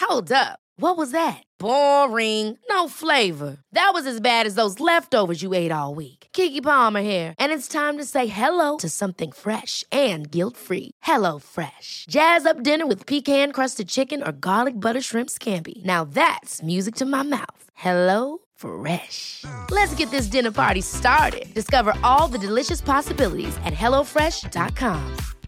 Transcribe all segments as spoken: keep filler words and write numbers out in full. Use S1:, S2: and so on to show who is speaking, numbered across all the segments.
S1: Hold up. What was that? Boring. No flavor. That was as bad as those leftovers you ate all week. Keke Palmer here, and it's time to say hello to something fresh and guilt-free. Hello Fresh. Jazz up dinner with pecan-crusted chicken or garlic butter shrimp scampi. Now that's music to my mouth. Hello Fresh. Let's get this dinner party started. Discover all the delicious possibilities at hello fresh dot com.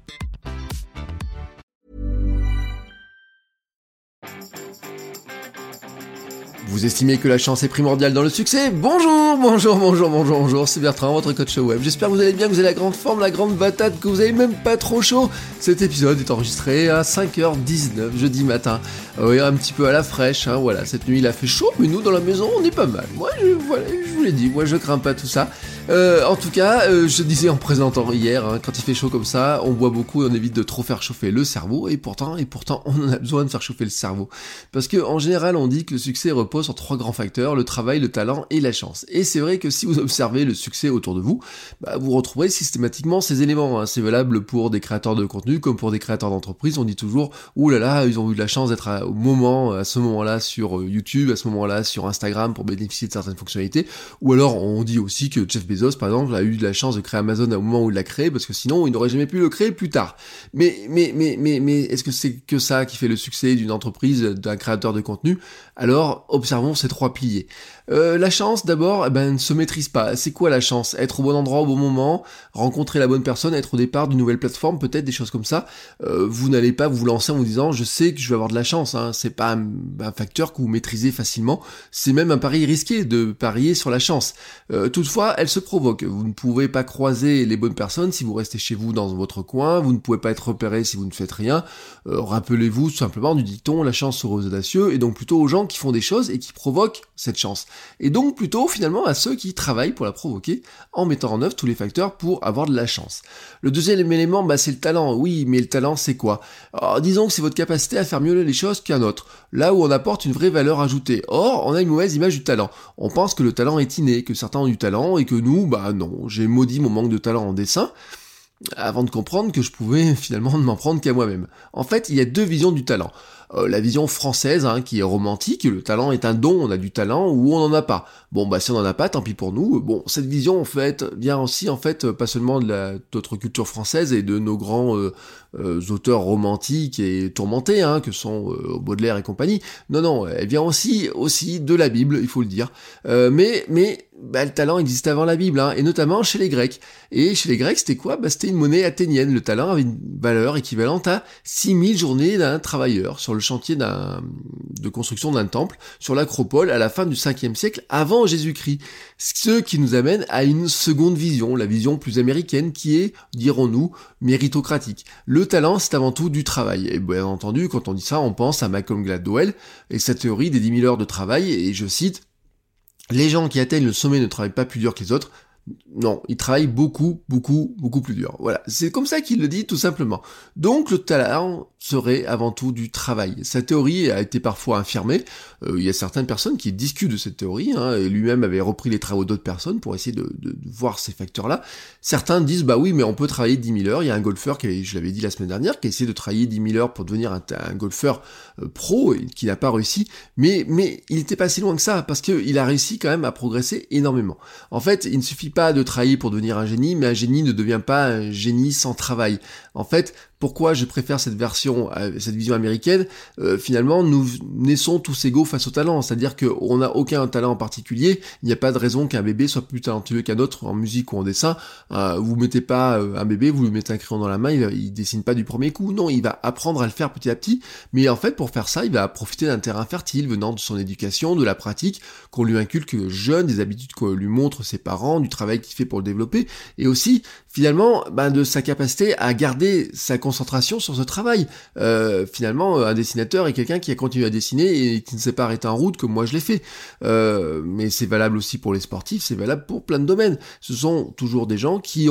S2: Vous estimez que la chance est primordiale dans le succès ? Bonjour, bonjour, bonjour, bonjour, bonjour, c'est Bertrand, votre coach web. J'espère que vous allez bien, que vous avez la grande forme, la grande patate, que vous avez même pas trop chaud. Cet épisode est enregistré à cinq heures dix-neuf, jeudi matin. Euh, oui, un petit peu à la fraîche, hein, voilà. Cette nuit, il a fait chaud, mais nous, dans la maison, on est pas mal. Moi, je, voilà, je vous l'ai dit, moi, je crains pas tout ça. Euh, en tout cas, euh, je disais en présentant hier, hein, quand il fait chaud comme ça, on boit beaucoup et on évite de trop faire chauffer le cerveau, et pourtant, et pourtant, on en a besoin de faire chauffer le cerveau. Parce que, en général, on dit que le succès repose sur trois grands facteurs, le travail, le talent et la chance. Et c'est vrai que si vous observez le succès autour de vous, bah, vous retrouverez systématiquement ces éléments, hein. C'est valable pour des créateurs de contenu comme pour des créateurs d'entreprise. On dit toujours, ouh là là, ils ont eu de la chance d'être à, au moment, à ce moment-là sur YouTube, à ce moment-là sur Instagram pour bénéficier de certaines fonctionnalités. Ou alors, on dit aussi que Jeff Bezos, par exemple, a eu de la chance de créer Amazon au moment où il l'a créé, parce que sinon, il n'aurait jamais pu le créer plus tard. Mais, mais, mais, mais, mais, est-ce que c'est que ça qui fait le succès d'une entreprise, d'un créateur de contenu ? Alors, observons ces trois piliers. Euh, la chance, d'abord, eh ben, ne se maîtrise pas. C'est quoi la chance ? Être au bon endroit au bon moment, rencontrer la bonne personne, être au départ d'une nouvelle plateforme, peut-être des choses comme ça. Euh, vous n'allez pas vous lancer en vous disant, je sais que je vais avoir de la chance, hein. C'est pas un, un facteur que vous maîtrisez facilement. C'est même un pari risqué de parier sur la chance. Euh, toutefois, elle se provoque. Vous ne pouvez pas croiser les bonnes personnes si vous restez chez vous dans votre coin. Vous ne pouvez pas être repéré si vous ne faites rien. Euh, rappelez-vous tout simplement du dicton, la chance sera aux audacieux, et donc plutôt aux gens qui font des choses et qui provoquent cette chance. Et donc plutôt finalement à ceux qui travaillent pour la provoquer en mettant en œuvre tous les facteurs pour avoir de la chance. Le deuxième élément, bah, c'est le talent. Oui, mais le talent, c'est quoi ? Alors, disons que c'est votre capacité à faire mieux les choses qu'un autre, là où on apporte une vraie valeur ajoutée. Or, on a une mauvaise image du talent. On pense que le talent est inné, que certains ont du talent et que nous, bah non, j'ai maudit mon manque de talent en dessin, avant de comprendre que je pouvais finalement ne m'en prendre qu'à moi-même. En fait, il y a deux visions du talent. Euh, la vision française, hein, qui est romantique, le talent est un don, on a du talent ou on n'en a pas. Bon, bah si on n'en a pas, tant pis pour nous. Bon, cette vision, en fait, vient aussi, en fait, pas seulement de la, de notre culture française et de nos grands euh, euh, auteurs romantiques et tourmentés, hein, que sont euh, Baudelaire et compagnie. Non, non, elle vient aussi, aussi de la Bible, il faut le dire. Euh, mais, mais, bah, le talent existait avant la Bible, hein, et notamment chez les Grecs. Et chez les Grecs, c'était quoi ? Bah, c'était une monnaie athénienne. Le talent avait une valeur équivalente à six mille journées d'un travailleur sur le chantier d'un, de construction d'un temple sur l'acropole à la fin du cinquième siècle avant Jésus-Christ. Ce qui nous amène à une seconde vision, la vision plus américaine qui est, dirons-nous, méritocratique. Le talent, c'est avant tout du travail. Et bien entendu, quand on dit ça, on pense à Malcolm Gladwell et sa théorie des dix mille heures de travail, et je cite, « Les gens qui atteignent le sommet ne travaillent pas plus dur que les autres. » Non, il travaille beaucoup, beaucoup, beaucoup plus dur. Voilà, c'est comme ça qu'il le dit tout simplement. Donc le talent serait avant tout du travail. Sa théorie a été parfois infirmée. Euh, il y a certaines personnes qui discutent de cette théorie, hein, et lui-même avait repris les travaux d'autres personnes pour essayer de, de, de voir ces facteurs-là. Certains disent, bah oui, mais on peut travailler dix mille heures. Il y a un golfeur, qui, je l'avais dit la semaine dernière, qui a essayé de travailler dix mille heures pour devenir un, un golfeur euh, pro, et qui n'a pas réussi. Mais, mais il n'était pas si loin que ça, parce qu'il a réussi quand même à progresser énormément. En fait, il ne suffit pas de travailler pour devenir un génie, mais un génie ne devient pas un génie sans travail. En fait, pourquoi je préfère cette version, cette vision américaine ? euh, Finalement, nous naissons tous égaux face au talent, c'est-à-dire qu'on n'a aucun talent en particulier, il n'y a pas de raison qu'un bébé soit plus talentueux qu'un autre en musique ou en dessin. Euh, vous mettez pas un bébé, vous lui mettez un crayon dans la main, il, il dessine pas du premier coup, non, il va apprendre à le faire petit à petit, mais en fait, pour faire ça, il va profiter d'un terrain fertile venant de son éducation, de la pratique, qu'on lui inculque jeune, des habitudes qu'on lui montre ses parents, du travail qu'il fait pour le développer, et aussi, finalement, ben, de sa capacité à garder sa concentration sur ce travail. Euh, finalement, un dessinateur est quelqu'un qui a continué à dessiner et qui ne s'est pas arrêté en route comme moi je l'ai fait. Euh, mais c'est valable aussi pour les sportifs, c'est valable pour plein de domaines. Ce sont toujours des gens qui ont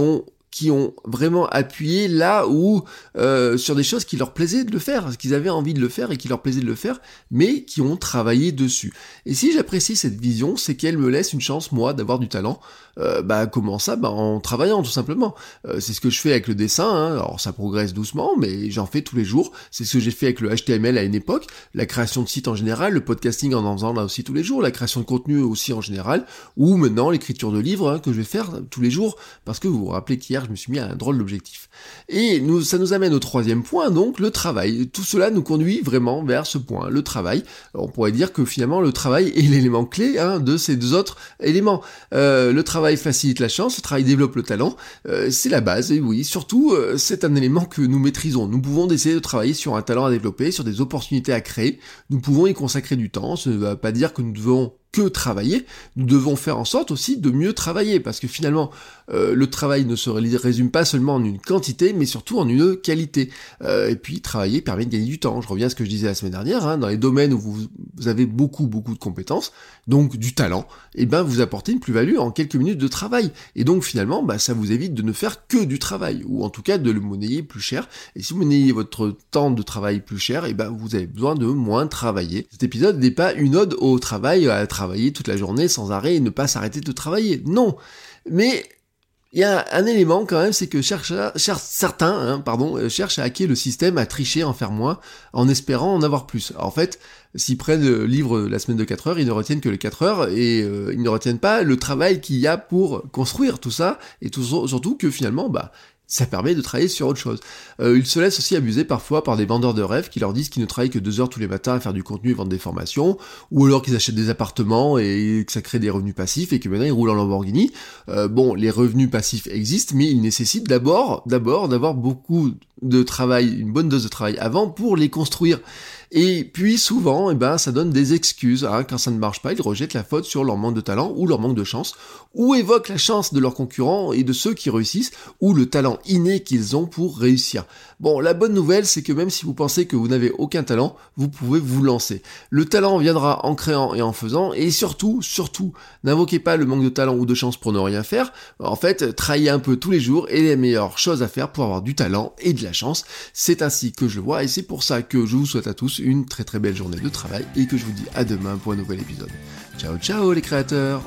S2: qui ont vraiment appuyé là où euh, sur des choses qui leur plaisaient de le faire, qu'ils avaient envie de le faire et qui leur plaisait de le faire, mais qui ont travaillé dessus. Et si j'apprécie cette vision, c'est qu'elle me laisse une chance, moi, d'avoir du talent. Euh, bah comment ça? Bah en travaillant, tout simplement. Euh, c'est ce que je fais avec le dessin, hein. Alors ça progresse doucement, mais j'en fais tous les jours. C'est ce que j'ai fait avec le H T M L à une époque, la création de sites en général, le podcasting en en faisant là aussi tous les jours, la création de contenu aussi en général, ou maintenant l'écriture de livres hein, que je vais faire tous les jours, parce que vous vous rappelez qu'hier je me suis mis à un drôle d'objectif. Et nous, ça nous amène au troisième point, donc le travail. Tout cela nous conduit vraiment vers ce point, le travail. Alors, on pourrait dire que finalement le travail est l'élément clé hein, de ces deux autres éléments. Euh, le travail facilite la chance, le travail développe le talent, euh, c'est la base, et oui, surtout euh, c'est un élément que nous maîtrisons. Nous pouvons décider de travailler sur un talent à développer, sur des opportunités à créer, nous pouvons y consacrer du temps, ça ne va pas dire que nous devons que travailler, nous devons faire en sorte aussi de mieux travailler, parce que finalement, euh, le travail ne se résume pas seulement en une quantité, mais surtout en une qualité. Euh, et puis, travailler permet de gagner du temps. Je reviens à ce que je disais la semaine dernière, hein, dans les domaines où vous, vous avez beaucoup, beaucoup de compétences, donc du talent, et ben vous apportez une plus-value en quelques minutes de travail. Et donc, finalement, bah, ça vous évite de ne faire que du travail, ou en tout cas de le monnayer plus cher. Et si vous monnayez votre temps de travail plus cher, et ben vous avez besoin de moins travailler. Cet épisode n'est pas une ode au travail, à travailler toute la journée sans arrêt et ne pas s'arrêter de travailler. Non. Mais il y a un élément quand même, c'est que cherche, cherche, certains hein, pardon, cherchent à hacker le système, à tricher, en faire moins, en espérant en avoir plus. Alors, en fait, s'ils prennent le livre La semaine de quatre heures, ils ne retiennent que les quatre heures et euh, ils ne retiennent pas le travail qu'il y a pour construire tout ça, et tout, surtout que finalement, bah, ça permet de travailler sur autre chose. Euh, ils se laissent aussi abuser parfois par des vendeurs de rêves qui leur disent qu'ils ne travaillent que deux heures tous les matins à faire du contenu et vendre des formations, ou alors qu'ils achètent des appartements et que ça crée des revenus passifs et que maintenant ils roulent en Lamborghini. Euh, bon, les revenus passifs existent, mais ils nécessitent d'abord, d'abord d'avoir beaucoup de travail, une bonne dose de travail avant pour les construire. Et puis souvent, eh ben, ça donne des excuses. Hein. Quand ça ne marche pas, ils rejettent la faute sur leur manque de talent ou leur manque de chance, ou évoquent la chance de leurs concurrents et de ceux qui réussissent, ou le talent inné qu'ils ont pour réussir. Bon, la bonne nouvelle, c'est que même si vous pensez que vous n'avez aucun talent, vous pouvez vous lancer. Le talent viendra en créant et en faisant, et surtout, surtout, n'invoquez pas le manque de talent ou de chance pour ne rien faire. En fait, travaillez un peu tous les jours et les meilleures choses à faire pour avoir du talent et de la chance. C'est ainsi que je le vois, et c'est pour ça que je vous souhaite à tous une très très belle journée de travail et que je vous dis à demain pour un nouvel épisode. Ciao ciao les créateurs!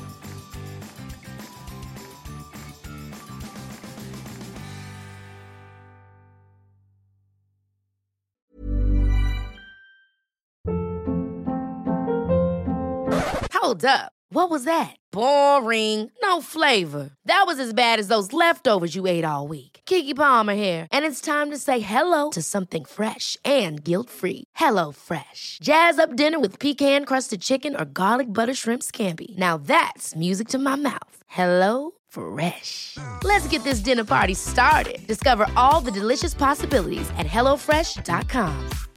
S1: Hold up. What was that? Boring. No flavor. That was as bad as those leftovers you ate all week. Keke Palmer here, and it's time to say hello to something fresh and guilt-free. Hello Fresh. Jazz up dinner with pecan-crusted chicken or garlic butter shrimp scampi. Now that's music to my mouth. Hello Fresh. Let's get this dinner party started. Discover all the delicious possibilities at hello fresh dot com.